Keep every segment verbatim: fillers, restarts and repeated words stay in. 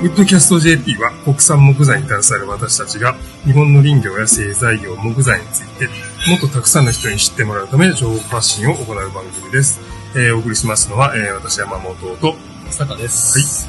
ウッドキャスト ジェーピー は国産木材に携わる私たちが日本の林業や製材業、木材についてもっとたくさんの人に知ってもらうため情報発信を行う番組です。えー、お送りしますのは、えー、私山本と坂です。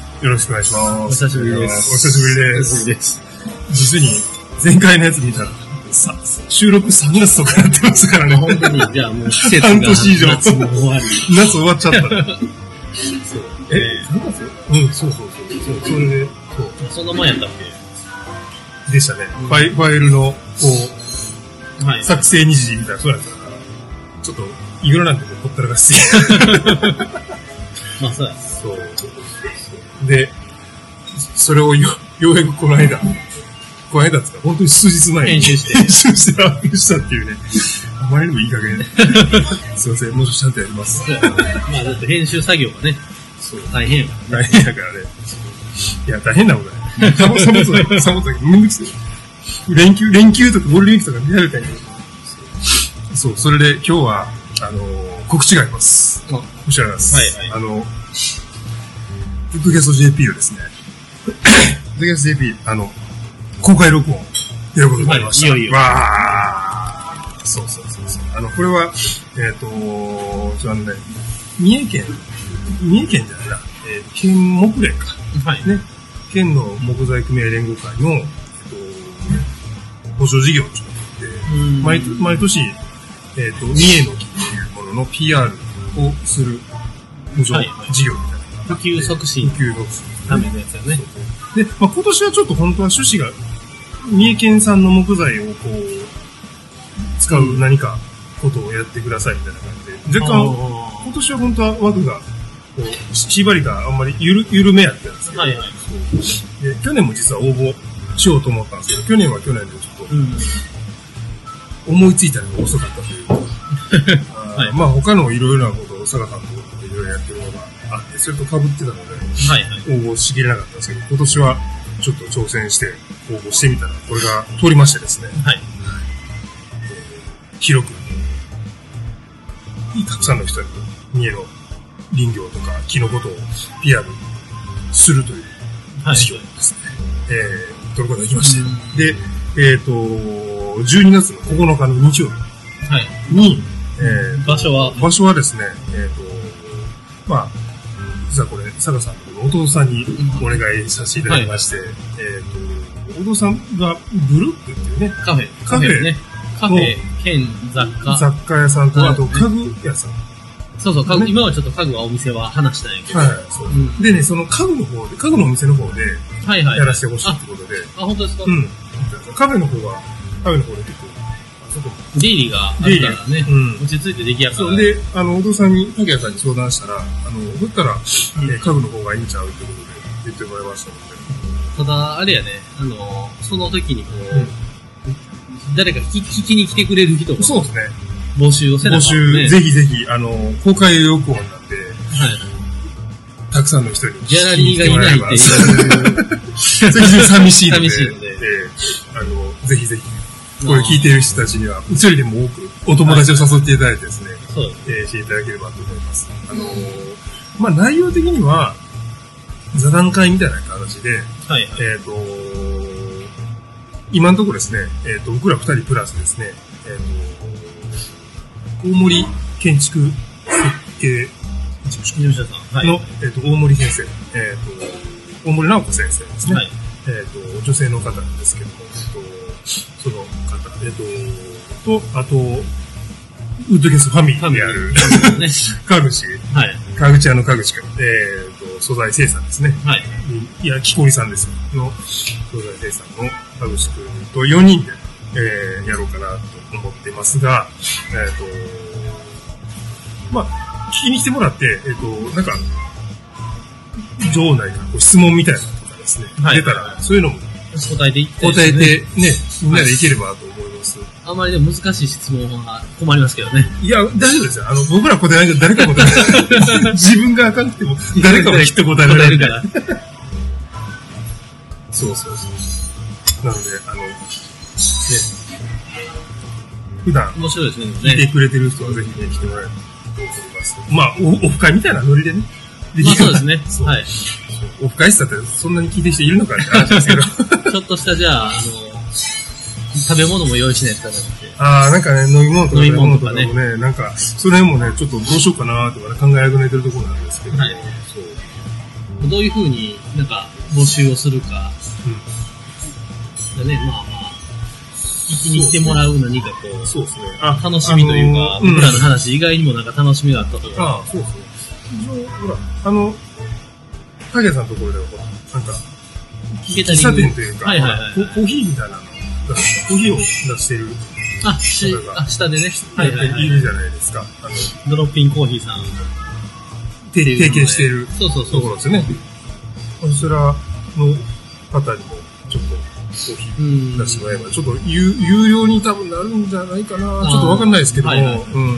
はい。よろしくお願いします。 お久しぶりです。 お久しぶりです。 お久しぶりです。 実に前回のやつ見たらさ収録さんがつとかやってますからね。 本当に、じゃあもう季節が半年以上夏も終わり。 夏終わっちゃったね。そう。 えさんがつ？うん、そうそうそう。そうそれで、そう。 そんな前やったっけでしたね。うん、ファイ、ファイルの、こう、はい、作成日時みたいな、そうなんですよ。ちょっと、いろいろなんてほったらかしすぎまあそうや。 そう。で、それをよ、ようやくこの間、この間ですか、本当に数日前に編集して、 編集してアップしたっていうね。あまりにもいい加減。すいません、もうちょっとちゃんとやります。 まあだって編集作業がね、そう大変やからね。大変やからね。いや、大変なことない。サボサボサボサボサボめんどくせえ。連休、連休とかゴールデンウィークとか見られたり。そう、それで今日は、あのー、告知があります。 あ、 お知らせます。 はいはい。 あの、ウッドキャスト ジェーピー をですね、ウッドキャスト ジェーピー、あの、公開録音、やることになりました。 はい、いよいよ。 わー。そうそうそうそう。あの、これは、えっ、ー、と、ちょ、あのね、三重県、三重県じゃないな、えー、県木連か。 はい。 ね。県の木材組合連合会の、えっ、ー、と、保証事業をちょっとやって、毎, 毎年、えっ、ー、と、三重の木っていうものの ピーアール をする保証事業みたいな。 普及促進。 普及促進。 ためのやつよね。 で、まあ、今年はちょっと本当は趣旨が、三重県産の木材をこう、使う何かことをやってくださいみたいな感じで、若干、今年は本当は枠が、こう、縛りがあんまりゆる、緩めやったんですけど、 はいはい。 で、去年も実は応募しようと思ったんですけど、去年は去年でちょっと、うん、思いついたのが遅かったというか、はい、まあ他のいろいろなことを佐賀さんといろいろやってるのがあって、それと被ってたので、 はいはい、 応募しきれなかったんですけど、今年はちょっと挑戦して応募してみたら、これが通りましてですね、 はい、 えー、広く、たくさんの人に三重の林業とか木のことを ピーアール するという事業ですね、はい、えー、取ることができまして、で、えっ、ー、と、じゅうにがつのここのかの日曜日に、はい、 えー、場所は場所はですね、えっ、ー、と、まあ、実はこれ、佐賀さんのお父さんにお願いさせていただきまして、はい、えっ、ー、と、お父さんがブルックっていうね、 カフェ、カフェね、カフェ兼雑貨。 雑貨屋さんと、あと家具屋さん。 そうそう、家具、今はちょっと家具はお店は話したんやけど。 はい、そう。うん、でね、その家具の方で、家具のお店の方で、 はいはい。 やらせてほしいってことで。 あ、本当ですか？ うん。カフェの方は、カフェの方で結構、 あそこ。出入りがあるからね。うん。落ち着いて出来上がる。 そう。で、あの、お父さんに、竹谷さんに相談したら、あの、だったら、うん、えー、家具の方がいいんちゃうってことで言ってもらいましたので。 ただ、あれやね、あの、その時にこう、うん、誰か聞きに来てくれる人も。 そうですね。 募集をせなかった、ね。募集、ぜひぜひ、あの、公開録音なんで、はい。たくさんの人に。 ギャラリーがいないっていう。 寂しいので。 寂しいので。 えー、あの、ぜひぜひ、これ聞いている人たちには、一人でも多くお友達を誘っていただいてですね、 そうです。えー、していただければと思います。あのー、まあ、内容的には、座談会みたいな形で、 はいはい、 えっ、ー、と、今のところですね、えっ、ー、と、僕ら二人プラスですね、えっ、ー、と、大森建築設計事務所さんの、 はい、えっ、ー、と、大森先生、えっ、ー、と、大森直子先生ですね。はい、えっ、ー、と、女性の方なんですけども、えっ、ー、と、その方、えっ、ー、と、と、あと、ウッドキャストファミリーである、 ね、 川口、はい、川口屋の川口君、えっ、ー、と、素材生産ですね。 はい。 いや、木こりさんですの、素材生産の川口君とよにんで、えー、やろうかなと思ってますが、えっ、ー、と、まあ、聞きに来てもらって、えっ、ー、と、なんか、場内から質問みたいなのとかですね、はい、出たら、そういうのも答えていって、 ね、答えてね、みんなでいければと思います。 あんまりでも難しい質問は困りますけどね。 いや、大丈夫ですよ。あの、僕ら答えないけど誰か答えない。自分があかんくても、誰かはきっと答えられるから。そうそうそう。なので、あの、ね、普段、 面白いですね。 聞いてくれてる人はぜひね、来てもらえると思います。まあ、オフ会みたいなノリでね。 でまあそうですね。 そうはい。 オフ会したってそんなに聞いてる人いるのかって話ですけど。 ちょっとしたじゃあ、あの、食べ物も用意しないとダメなんで。 ああ、なんかね、飲み物とか飲み物とかね食べ物とかもね、なんか、その辺もね、ちょっとどうしようかなとかね、考えあぐねてるところなんですけど、 はい。 そう。 どういうふうになんか募集をするか。 うん。 だね、まあまあ、聞きに来てもらう何かこう、 そうですね。あ、 楽しみというか、 あのー、 僕らの話以外にもなんか楽しみがあったとか。 ああ、そうですね。一応、ほら、あの、影さんのところでは、ほら、なんか、喫茶店というか、 はいはいはいココーヒーみたいなの、コーヒーを出してるあ、し方があ下でね、 はいはいはい、いるじゃないですか。あの、 ドロップインコーヒーさん。 提携しているそうそうそうところですね。そちらの方にも、ちょっと、コーヒー出してもらえば、ちょっと有有料に多分なるんじゃないかな。ちょっとわかんないですけども、 はいはいうん、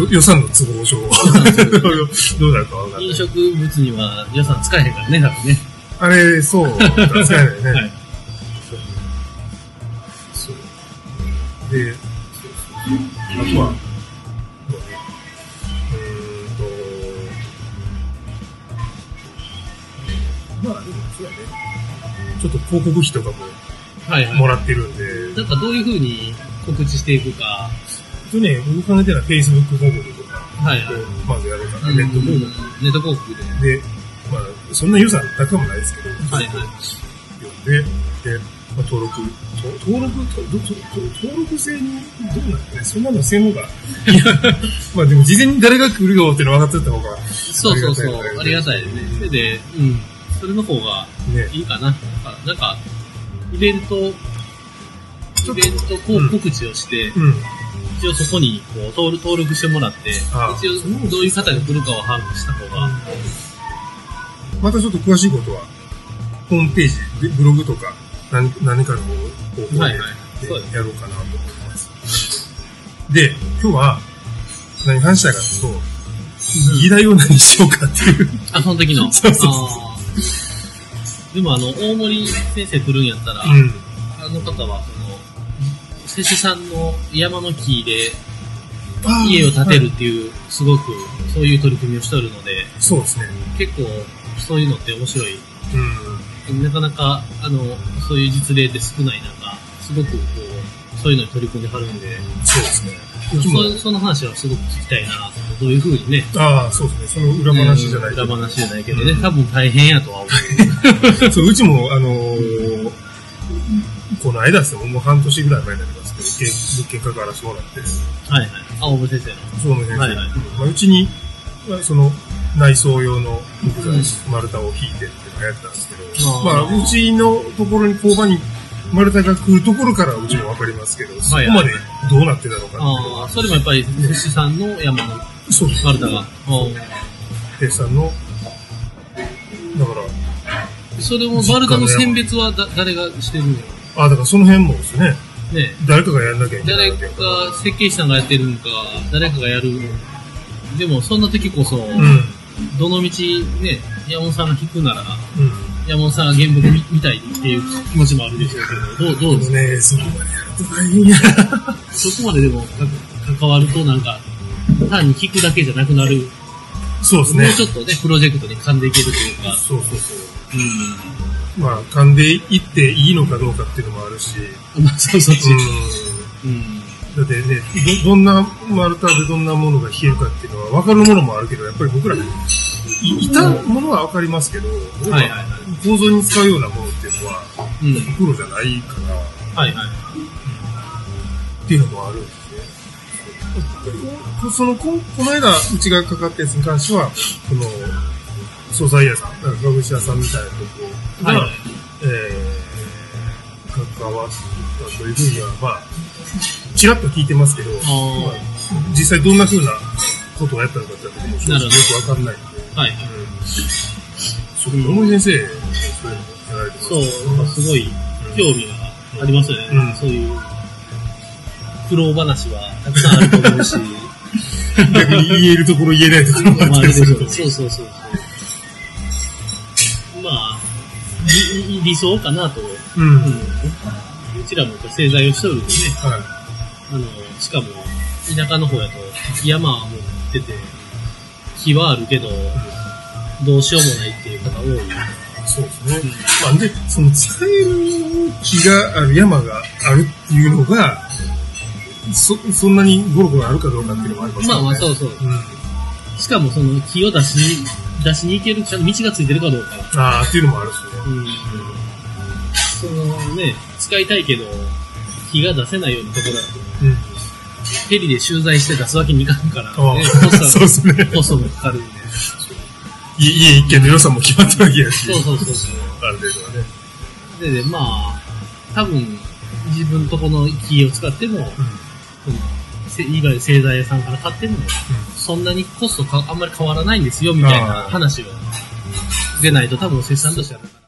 予算の都合上、どうなるかわかんない。 飲食物には予算使えへんからね、多分ね。 あれ、そう、使えないね。 はい。 そう。で、そうそう。あとは、うーんと、まあ、でも、そうやね。ちょっと広告費とかもはいはい。 もらってるんで、 なんかどういう風に告知していくか。 とね、僕考えてるのは Facebook 広告とか、 はいはい。 まずやろうかな、ネット広告。 ネット広告で。 で、まあ、そんな予算高くもないですけど、 はいはい。 で、で、まあ、登録、と登録とどと登録制にどうなんだね、そんなのせんのが、いや、まあでも事前に誰が来るよっていうの分かってた方が、 そうそうそう、ありがたいですね。それで、うん、それの方がいいかな。なんか、イベント、イベントこう告知をして、 うん、 一応そこにこう登録登録してもらって、一応どういう方が来るかを把握した方が。 またちょっと詳しいことは、ホームページ、ブログとか、何何かの方法でやろうかなと思います。で、今日は何話したいかというと、議題を何しようかっていう。 あ、その時の。 そうそうそうでもあの、大森先生来るんやったら、 うん、 あの方は、その、瀬戸さんの山の木で家を建てるっていう、すごくそういう取り組みをしておるので、 そうですね。 結構そういうのって面白い。 うん、 なかなか、あの、そういう実例って少ない中、すごくこう、そういうのに取り組んではるんで、 そうですね。 そ, その話はすごく聞きたいな、どういうふうにね。 ああ、そうですね。その裏話じゃないけど、 裏話じゃないけどね、多分大変やとは思う。そう、うちも、あのー、この間ですね、もう半年ぐらい前になりますけど、物件関わらせてもらって。 はいはい。あ、大森先生の。 そう、大森先生。 はいはい。 まあ、うちに、その、内装用の木材、丸太を引いてっていうのがやってたんですけど、うん、まあ、うちのところに工場に丸太が来るところからうちもわかりますけど、そこまでどうなってたのかっていうのは。 ああ、それもやっぱり、寿司さんの山の丸太が。 寿司さんの、だから、 それも丸太の選別はだ誰がしてるの？ ああ、だからその辺もですね、 ね、 誰かがやんなきゃいけない。 誰か設計士さんがやってるんか、誰かがやる。でも、そんな時こそ、うん、どの道ね、山本さんが引くなら、うん、山本さんが原木見たいっていう気持ちもあるでしょうけど、どう、どうですかね、そこまでやると大変や。 そこまででも関わるとなんか、単に聞くだけじゃなくなる。 そうですね。 もうちょっとね、プロジェクトに噛んでいけるというか。 そうそうそう。うん、まあ、噛んでいっていいのかどうかっていうのもあるし。 まあ、そうそうそう。 うん。うんだってねど、どんな丸太でどんなものが冷えるかっていうのは分かるものもあるけど、やっぱり僕ら、い, いたものは分かりますけど、はいはいはい、構造に使うようなものっていうのは、うん、プロじゃないから、はいはい、っていうのもあるんですね。その、こ, この間、うちがかかったやつに関しては、この、素材屋さん、ガムシ屋さんみたいなところが、はいはい、えー、関わったというふうには、まあ、ちらっと聞いてますけど、まあ、実際どんな風なことをやったのかっていうのも正直よくわかんないので、はい、うん、それ大森先生、そういうのやられてます、ね、 そう、なんかすごい興味がありますよね。うん、そういう苦労話はたくさんあると思うし、 逆に言えるところ言えないところもあったりすると思う。 そうそうそうそう。まあ、理, 理想かなと、うんうん、うちらも製材をしておるんでね。はい、あの、しかも、田舎の方やと、山はもう出て、木はあるけど、 どうしようもないっていう方多い。 そうですね。うん、まあ、で、その使える木がある山があるっていうのが、そ、そんなにゴロゴロあるかどうかっていうのもありますね。 まあまあ、そうそう。うん、しかもその木を出しに、出しに行ける、ちゃんと道がついてるかどうか。 ああ、っていうのもあるしね。うん。うん、 そのね、使いたいけど、木が出せないようなところだと。うん。ヘリで取材して出すわけにいかんから、ね。 そうですね。 コストもかかるんで。 家一軒の予算も決まったわけやし。 そうそうそうそう。 ある程度はね。 で、で、まあ、多分、自分とこの木を使っても、うん、いわゆる製材屋さんから買っても、うん、そんなにコストかあんまり変わらないんですよ、みたいな話を出ないと多分生産としてはなかなか。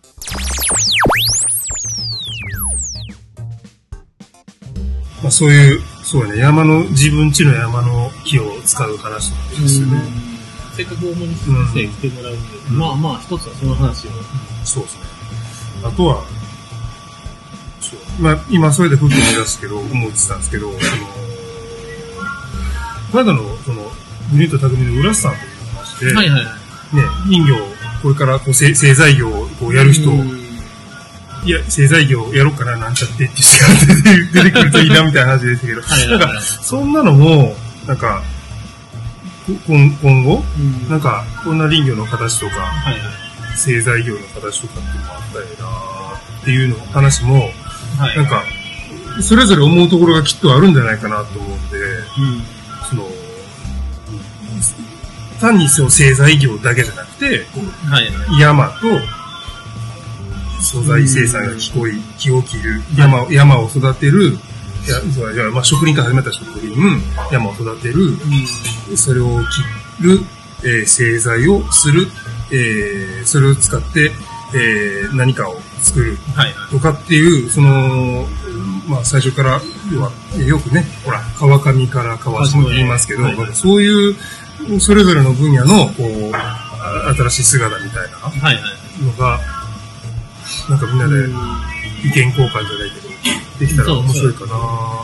まあ、そういう、そうね、山の、自分家の山の木を使う話とかですよね。 せっかく大森先生来てもらうんで、うん、まあまあ一つはその話を。 そうですね。あとは、そうまあ今それでふっと思い出すけど、思ってたんですけど、あの、まだの、その、グリーンと匠の浦さんという話で、はいはいはい。ね、林業、これからこう製材業をこうやる人、いや、製材業やろうかな、なんちゃってって出てくるといいなみたいな話ですけど、はいはいはい、なんか、そんなのも、なんか、今, 今後、うん、なんか、こんな林業の形とか、はいはい、製材業の形とかっていうのもあったらいいなっていうの話も、はいはい、なんか、それぞれ思うところがきっとあるんじゃないかなと思うんで、うん、その、単にその製材業だけじゃなくて、はいはい、山と素材生産が木こい、木を切る、山を、山を育てる、いや、そうじゃあ、まあ、職人から始めた職人、山を育てる、うん、それを切る、えー、製材をする、えー、それを使って、えー、何かを作る、とかっていう、はい、その、まあ、最初から、要は、よくね、ほら、川上から川下と言いますけど、はいはい、そういう、それぞれの分野の、こう、新しい姿みたいなのが、はいはい、なんかみんなで意見交換じゃないけど、できたら面白いかな。まあ、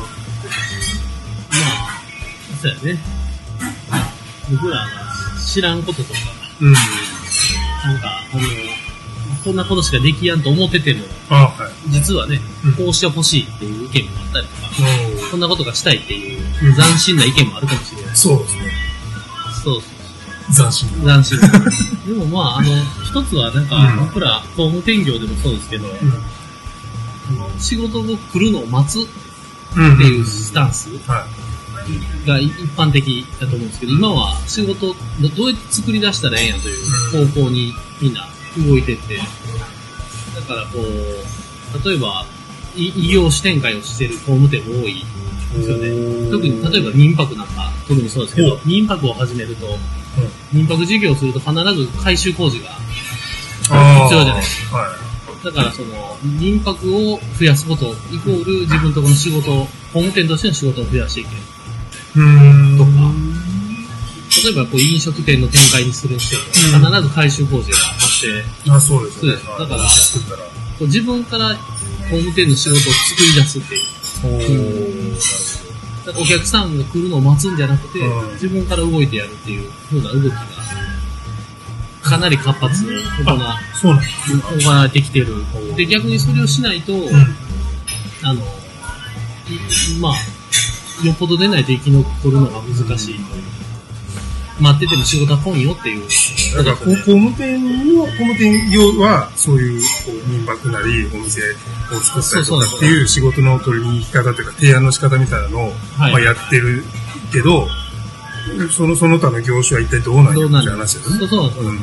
そうやね。僕らが知らんこととか、うん、なんか、あの、こんなことしかできやんと思ってても、あ、はい、実はね、うん、こうしてほしいっていう意見もあったりとか、うん、こんなことがしたいっていう斬新な意見もあるかもしれない。 そうですね。 そうそう。斬新。斬新。でもまあ、あの、一つはなんか、うん、僕ら工務店業でもそうですけど、うん仕事を来るのを待つっていうスタンスが一般的だと思うんですけど、今は仕事どうやって作り出したらええんやという方向にみんな動いてって、だからこう、例えば異業種展開をしている工務店も多いですよね。特に例えば民泊なんか特にそうですけど、民泊を始めると、民泊事業をすると必ず改修工事が必要じゃないですか。だからその民泊を増やすことイコール自分とこの仕事、工務店としての仕事を増やしていけるとか、例えばこう飲食店の展開にするにしても必ず改修工事が発生。 あ、そうですね。 だからこう自分から工務店の仕事を作り出すっていう。だからお客さんが来るのを待つんじゃなくて、自分から動いてやるっていう風な動きが。かなり活発に行われてきてる。で、逆にそれをしないと、うん、あの、まあ、よっぽど出ないと生き残るのが難しい。待ってても仕事は来んよっていう。 だから、工務店の、工務店業は、そういう、こう、民泊なり、お店を作ったりとかっていう仕事の取りに行き方というか、提案の仕方みたいなのを、はい、まあ、やってるけど、その、その他の業種は一体どうなんやって話ですよね。 そうそうそう。うん、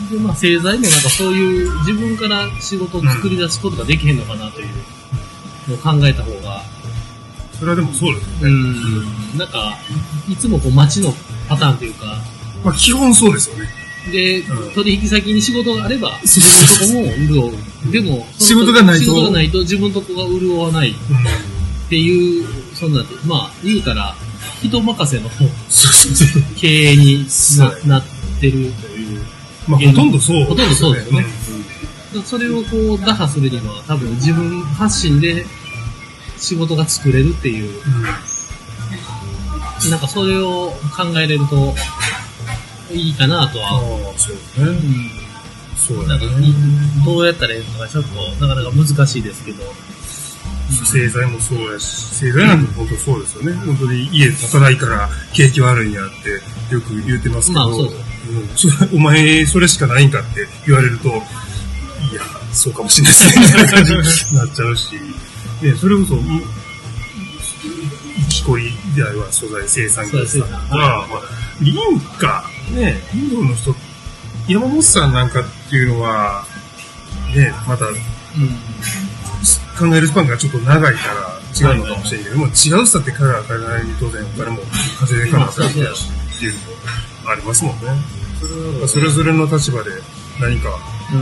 で、まあ、製材もなんかそういう自分から仕事を作り出すことができへんのかなというのを考えた方が。 それはでもそうですよね。うん。 なんか、いつもこう街のパターンというか。 まあ、基本そうですよね。 で、うん、取引先に仕事があれば、自分のとこも潤う。でも、 仕事がないと。 仕事がないと自分のとこが潤わない。っていう、そんな、まあ、言うたら、人任せの経営に な, なってるという。 まあ、ほとんどそう、ね。 ほとんどそうですよね。うん、それをこう打破するには多分自分発信で仕事が作れるっていう。うん、なんかそれを考えれると、 いいかなとは。 ああ、そうですね。うん、そうだね。 どうやったらいいのかちょっとなかなか難しいですけど。 製材もそうやし、製材なんて本当そうですよね。うん、本当に家建たないから景気悪いんやってよく言ってますけど、まあそうそう、うん、お前それしかないんかって言われると、いや、そうかもしれないですね、みたいな感じになっちゃうし、ね、それこそ、木こりであれば素材生産業さんが、まあ、林家、ね、林業の人、山本さんなんかっていうのは、ね、また、うん考えるスパンがちょっと長いから違うのかもしれないけども、違うさって彼らは彼らに当然お金も稼いでいかなきゃいけないしっていうのもありますもんね。それはそれぞれの立場で何か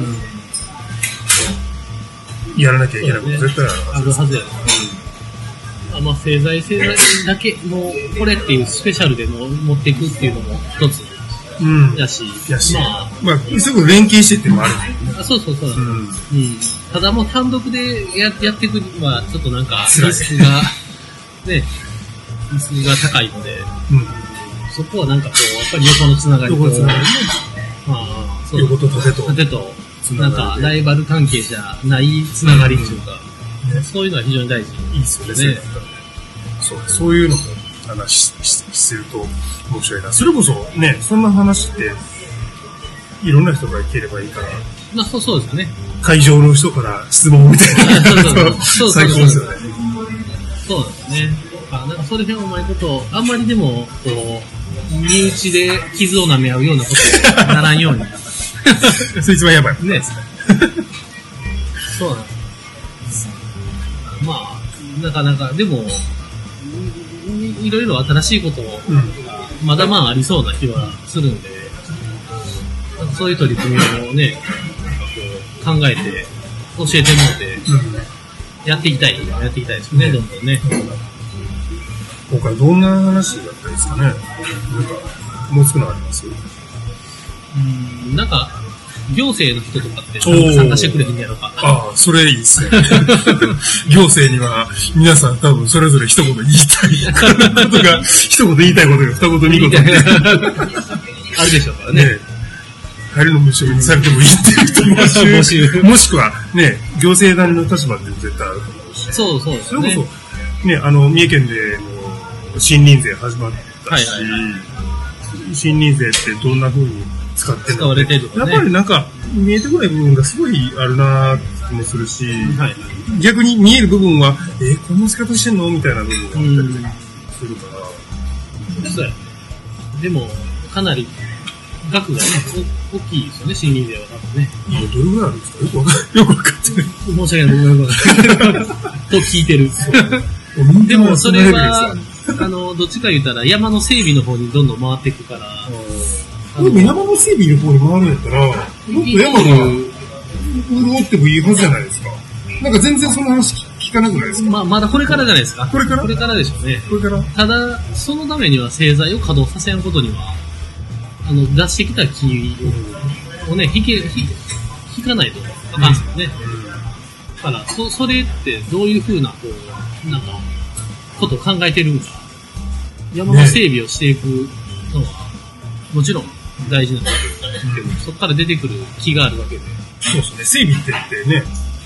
やらなきゃいけないこと絶対あるはずです。あるはずやね。 あまあ製材製材だけもうこれっていうスペシャルでも持っていくっていうのも一つ。うん、やし、 やし、まあ、まあ、すぐ連携してっていうのもある、ね。 あ、そうそうそう、うんうん。ただもう単独でややっていくには、ちょっとなんか、リスクが、ね、リスクが高いので、うん、そこはなんかこう、やっぱり横のつながりと、横のつながりね。まあ、そう。 横と縦と。 縦と、なんか、ライバル関係じゃないつながりっていうか、うんね、そういうのは非常に大事。 いいですよね。そう、そういうのも話し、し、すると、面白いな。それこそね、そんな話っていろんな人がいければいいから。 まあそうそうですね。 会場の人から質問みたいな。 そう最高ですよね。 そうですね。あ、なんかそれでうまいこと、あんまりでもこう身内で傷を舐め合うようなことにならんように。 それ一番やばいね。そうなんです。まあなかなかでもいろいろ新しいことを。うんまだまあありそうな気はするんで、そういう取り組みをね、なんかこう考えて、教えてもらって、やっていきたい、やっていきたいですね、どんどんね。 今回どんな話だったんですかね。なんか、もう少ないあります？ うん、なんか、行政の人とかって参加してくれへんやろか。 ああ、それいいですね。行政には皆さん多分それぞれ一言言いたいことが、一言言いたいことが二言二言あるでしょうからね。ね入るの無償にされてもいいっていう人も募集。もしくはね、行政団の立場って絶対あると思うし。 そうそうですね。 それこそ、ね、あの、三重県でも森林税始まったし、はいはいはい、森林税ってどんな風に使ってるのって、ね、 やっぱりなんか見えてこない部分がすごいあるなーってもするし、はい、逆に見える部分はえー、こんな使い方してんのみたいな部分があったりするから。 そうや。でもかなり額がね大きいですよね、森林税は多分ね。 どれぐらいあるんですか？よくわかよくわかってない。 申し訳ない、僕はよくわかってと聞いてる。でもそれはあのどっちか言ったら山の整備の方にどんどん回っていくから。 でも山の整備の方に回るんやったら、もっと山が潤ってもいいはずじゃないですか。なんか全然その話聞かなくないですか？ まあ、まだこれからじゃないですか。 これからこれからでしょうね。 これから。 ただ、そのためには製材を稼働させんことには、あの、出してきた木をね、引け、引、引かないとあかんですよね。うん、だから、そ、それってどういうふうな、こう、なんか、ことを考えてるんか。山の整備をしていくのは、ね、もちろん、大事なんですけど、うん、そこから出てくる木があるわけで。 そうですね。整備って言ってね、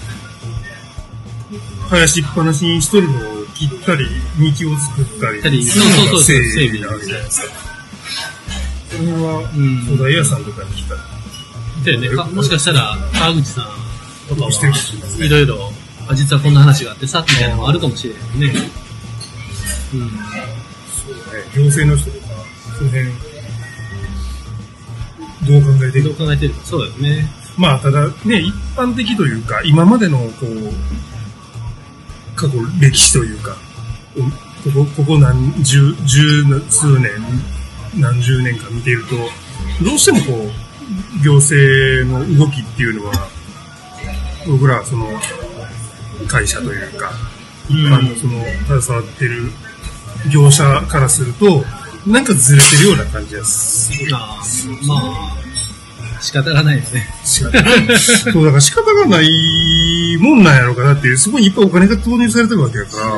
生やしっぱなしにしとるのを切ったり、幹を作ったり、 そうそうそう、整備なわけじゃないですか。それは、素材屋さんとかに来たり。でね、もしかしたら、川口さんとかは、いろいろ、実はこんな話があってさ、みたいなのもあるかもしれないね。うん。そうね、 行政の人とか、その辺、どう考えてるどう考えてるそうですね。 まあ、ただね、一般的というか、今までの、こう、過去歴史というか、ここ、ここ何十、十数年、何十年か見ていると、どうしてもこう、行政の動きっていうのは、僕らその、会社というか、一般のその、携わってる業者からすると、なんかずれてるような感じがする。 ああ、まあ、仕方がないですね。 仕方がない。そう、だから仕方がないもんなんやろうかなっていう、そこにいっぱいお金が投入されてるわけだから、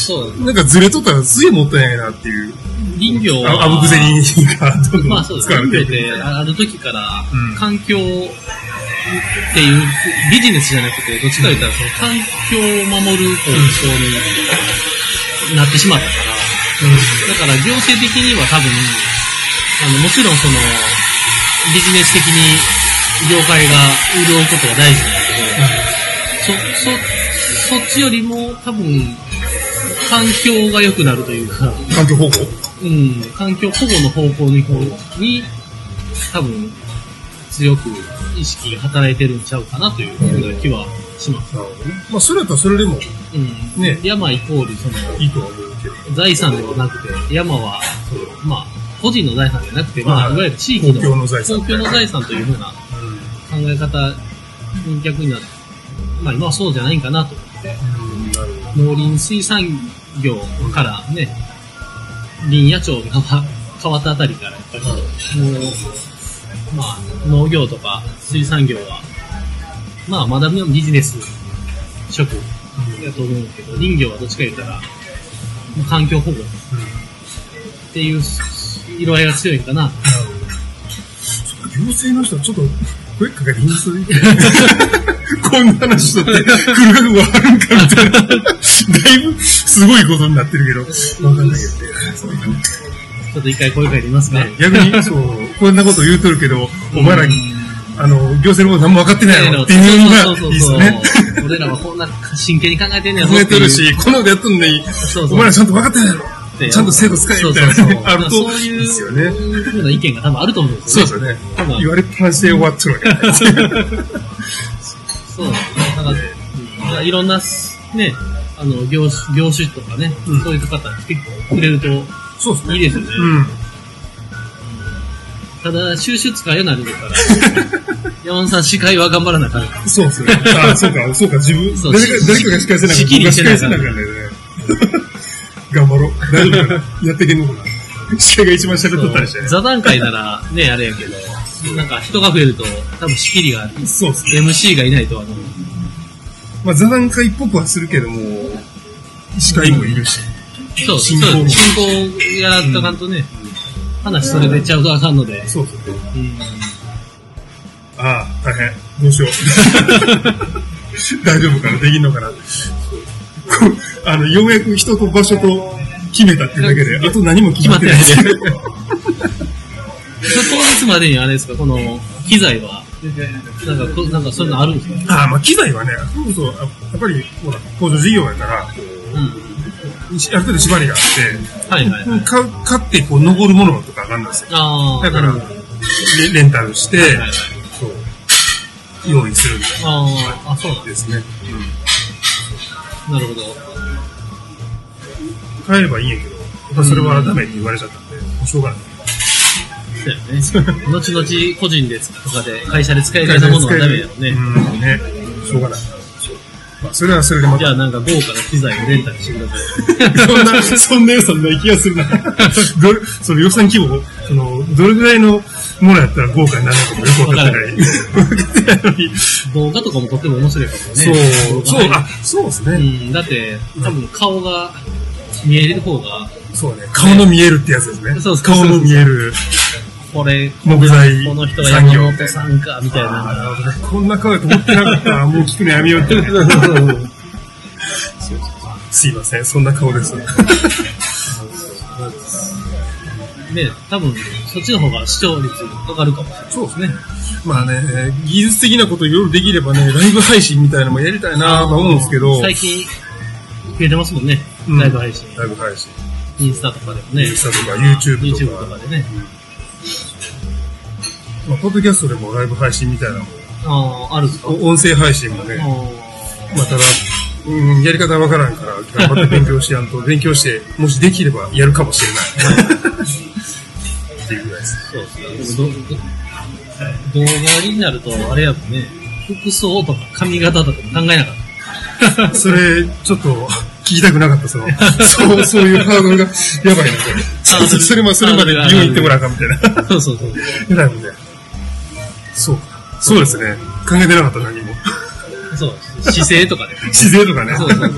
そう。 なんかずれとったらすげえもったいないなっていう。 林業は。 あぶくぜにがどんどんまあそうです。林業ってある時から、環境っていうビジネスじゃなくて、どっちかと言ったらその環境を守る方向になってしまったから、うん、だから行政的には多分、あの、もちろんその、ビジネス的に業界が潤うことが大事なんだけど、うん、そ、そ、そっちよりも多分、環境が良くなるというか、 環境保護うん、環境保護の方向に、に、多分、強く意識が働いてるんちゃうかなというふうな気はします。 なるほどね。まあ、それだったらそれでも、 うん、ね、山イコール、その、 いいとは思うけど。 財産ではなくて、山は、まあ、個人の財産じゃなくて、まあ、いわゆる地域の、 公共の財産。 公共の財産というふうな考え方に逆になって、まあ、今はそうじゃないんかなと思って、うん、なるほど。農林水産業からね、林野庁が変わったあたりから、やっぱり、もう、まあ、農業とか水産業は、まあ、まだビジネス職だと思うんだけど、林業はどっちか言ったら、環境保護っていう色合いが強いかな。なるほど。行政の人はちょっと声かけていいんですよね。こんな話しとって、来る覚悟あるんかみたいな。だいぶすごいことになってるけど、わかんないけど。 ちょっと一回声かけてみますね。 逆に、そう、こんなこと言うとるけど、お前ら、あの、行政のこと何も分かってないのっていうのがいいですね。 俺らはこんな真剣に考えてんねやろ。考えてるし、このことやっとんのに、お前らちゃんと分かってないの。ちゃんと制度使えみたいなのがあるといいですよね。 そういうふうな意見が多分あると思うんですよね。 そうですよね。言われっぱなしで終わっちゃうわけない。 そうなんですね。だから、いろんな、ね、あの、業種、業種とかね、そういう方来てくれると、 そうですね。 いいですよね。うん。ただ、収集使うようになるから、山本さん司会は頑張らなきゃいけない。 そうですね。あ、そうか、そうか、自分、誰か、誰かが司会せなきゃいけない。司会せなきゃいけないね。頑張ろう。大丈夫かなやっていけんのかな司会が一番喋っとったりしてね。 座談会なら、ね、あれやけど、なんか人が増えると、多分仕切りがある。 そうですね。 エムシー がいないとは思う。 まあ、座談会っぽくはするけども、司会もいるし。 そう、進行も。進行やらっとかんとね、話それでちゃうとあかんので。 そうそう。うん。ああ、大変。どうしよう。大丈夫かなできんのかなあの、ようやく人と場所と決めたっていうだけで、あと何も決まってない。決まってないね。当日までにあれですか、この機材は。なんか、なんかそういうのあるんですか？ああ、まあ機材はね、そうそう、やっぱり、ほら、工場事業やから、うん。ある程度縛りがあって、はいはいはい、買, 買ってこう登るものとかがあるんですよ。あだから、レ, レンタルして、はいはいはい、そう用意するみたいな。あ、はい、あ、そうなんですね。 うん、なるほど。 買えればいいんやけど、やっぱそれはダメって言われちゃったんで、もうしょうがない。 そうやね。後々個人でとかで会社で使えるようなものはダメやろね。 うんね。しょうがない。まあ、それはそれでまた。 じゃあなんか豪華な機材をレンタルしてください。そんな、そんな予算ない気がするな。どれ、その予算規模、その、どれぐらいのものやったら豪華になるのかもよくわかってない。分かってないのに。 動画とかもとっても面白いかもね。 そう、そう、あ、そうですね。 うん、だって、多分顔が見える方が。 そうね。顔の見えるってやつですね。そうそう。顔の見える。 これ、 木材この人は山本さんか、みたいな。 なるほどね。こんな顔やと思ってなかったら、もう聞くのやめようって。すいません、そんな顔です。ね、 多分、そっちの方が視聴率上がるかもしれない。 そうですね。まあね、技術的なこといろいろできればね、ライブ配信みたいなのもやりたいなと思うんですけど。 最近、増えてますもんね。うん、ライブ配信。 ライブ配信。 インスタとかでもね。 インスタとか YouTube とか。 YouTube とかでね。 うん、まあ、ポッドキャストでもライブ配信みたいなのも。 ああ、あるんですか？ 音声配信もね。まあ、ただ、うん、やり方はわからんから、頑張って勉強してやんと、勉強して、もしできればやるかもしれない。っていうぐらいです。そうですね。 動画になると、あれやもんね、服装とか髪型とかも考えなかった。 それ、ちょっと、聞きたくなかった、その、そう、そういうハードルが、やばいな、これ。それも、それまで病院行ってもらうか、みたいな。 そうそうそう。 なるほどね。そうか。そうですね。考えてなかった、何も。 そう、姿勢とかね。 姿勢とかね。そうそうそう。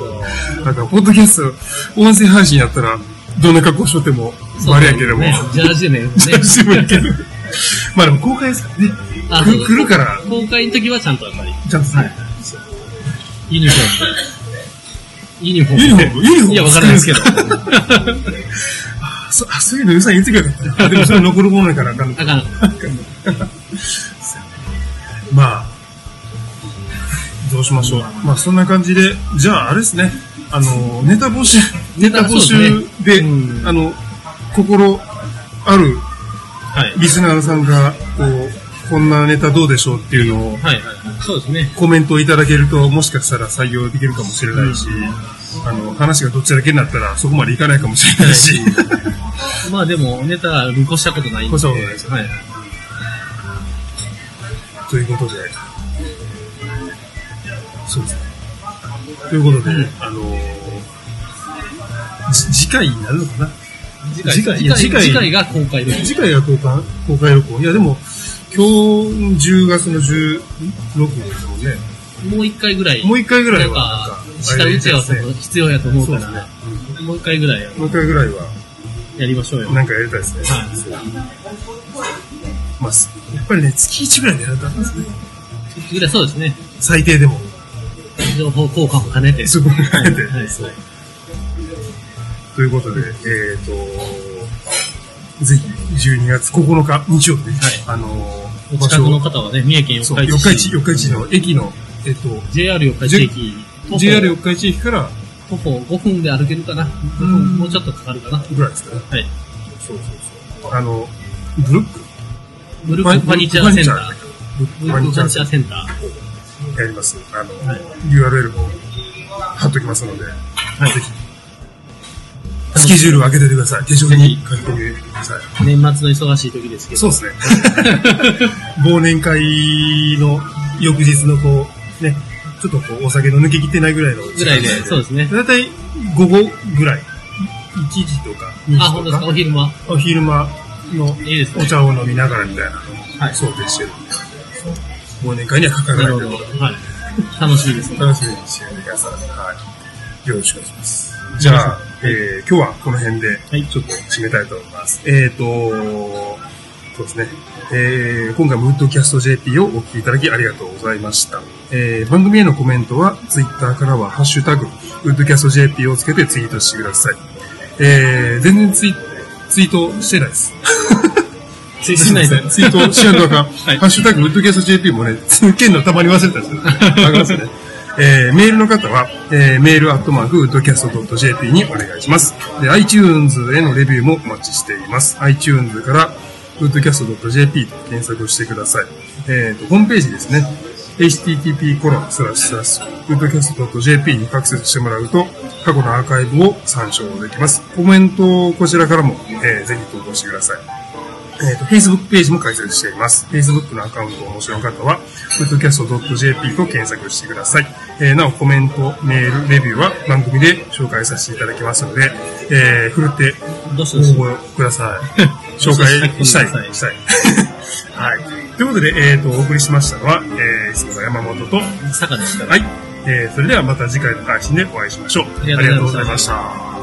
なんか、ポッドキャスト、音声配信やったら、どんな格好しとっても、あれやけども。 ね、ジャージでもいいもんね。 ジャージでもいいけど。まあでも公開ですからね。あ、来る、来るから。 公開の時はちゃんとやっぱり。 ちゃんと、はい。 ユニフォームで。ユニフォーム。 ユニフォームユニフォームいや、わからないですけど。 あ、そ、あ、そういうの予算言ってくれたかった。でもそれ残るものやからあかんのか。 あかん。 まあ、どうしましょう。まあそんな感じで、じゃああれですね。あの、ネタ募集、ネタ募集で、あの、心あるリスナーさんが、こう、こんなネタどうでしょうっていうのを、 はいはいはい、そうですね。 コメントをいただけると、もしかしたら採用できるかもしれないし、うん、あの、話がどっちだけになったらそこまでいかないかもしれないし。 まあでも、ネタ見越したことないんで。 越したことないですよね。はい。ということで、そうですね。ということで、うん、あのー、次回になるのかな次回、次回、次回、次回次回が公開録音。 次回が公開、公開録音。いやでも、今日じゅうがつのじゅうろくにちですもんね。 もう一回ぐらい。 もう一回ぐらいはなんか、下打ち合わせも必要やと思うから、ねうん、もう一回ぐらいや。 もう一回ぐらいは。 やりましょうよ。 なんかやりたいですね。はい。まあ、やっぱりね、月いちぐらいでやるとあかんですね。 月いちぐらいそうですね。 最低でも。 情報交換も兼ねて。 そこも兼ねて。はい。はい、ということで、えっと、ぜひじゅうにがつここのか日曜日、はい、あのー、お近くの方はね、三重県四日市市。 四日市、四日市の駅の、えっと、 ジェイアール 四日市駅。 ジェイアール 四日市駅から、 徒歩ごふんで歩けるかな。うん、もうちょっとかかるかな。 ぐらいですかね。 はい。 そうそうそう。あの、ブルックブルックファニチャーセンター。ブルックファニチャーセンター。 やります。あの、はい、ユーアールエル も貼っときますので、はい、ぜひ。スケジュールを開けててください。手帳に書き込みください。 年末の忙しい時ですけど。 そうですね。忘年会の翌日のこう、ね、ちょっとこう、お酒の抜けきってないぐらいのぐらいで、そうですね。 だいたい午後ぐらい。いちじとかにじとか。 あ、本当ですか、お昼間。 お昼間のお茶を飲みながらみたいなのを想定してるんで。忘年会にはかからないけど。 はい。楽しみですね。 楽しみにしてください。はい。よろしくお願いします。じゃあ、えー、今日はこの辺で、ちょっと締めたいと思います。はい、えーと、そうですね。えー、今回もウッドキャスト ジェーピー をお聞きいただきありがとうございました。えー、番組へのコメントは、ツイッターからはハッシュタグ、ウッドキャスト ジェーピー をつけてツイートしてください。えー、全然ツイ、ツイートしてないです。 ツイートしないで。 ツイートしやんとあかん。はい、ハッシュタグ、ウッドキャスト ジェーピー もね、つけんのたまに忘れたんですよ。あかんですね。えー、メールの方は、えー、メールアットマーク、ウッドキャスト ドット ジェーピー にお願いします。で、iTunes へのレビューもお待ちしています。iTunes から、ウッドキャスト ドット ジェーピー と検索してください。えっと、ホームページですね。エイチティーティーピーコロンスラッシュスラッシュウッドキャスト ドット ジェーピー にアクセスしてもらうと、過去のアーカイブを参照できます。コメントをこちらからも、えー、ぜひ投稿してください。えっと、Facebook ページも開設しています。Facebook のアカウントをお持ちの方は、ウッドキャスト ドット ジェーピー と検索してください。えー、なお、コメント、メール、レビューは番組で紹介させていただきますので、えー、ふるって応募ください。紹介したい。したい。はい。ということで、えっと、お送りしましたのは、えー、いつもの山本と、 坂でした。 はい。えー、それではまた次回の配信でお会いしましょう。ありがとうございました。